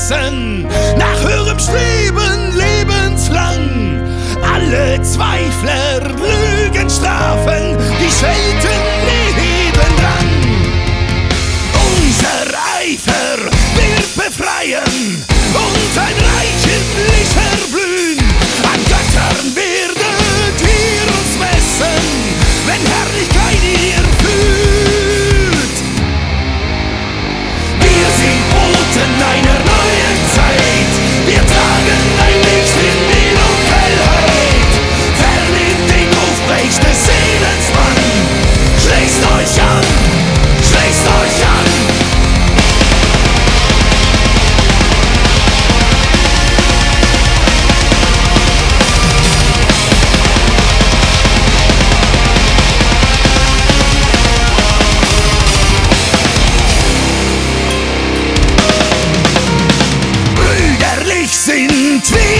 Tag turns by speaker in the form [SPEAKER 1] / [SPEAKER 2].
[SPEAKER 1] Messen, nach höherem Streben lebenslang. Alle Zweifler Lügen strafen, die Schelten nebendran. Unser Eifer wird befreien und ein Reich himmlischer Blühen. An Göttern werdet ihr uns messen, wenn Herrlichkeit ihr fühlt. Wir sind Boten einer neuen Zeit, wir tragen ein Licht in die Dunkelheit. Vernehmt den Rufbrech des Seelensmann, schließt euch an, schließt euch an. Sind wir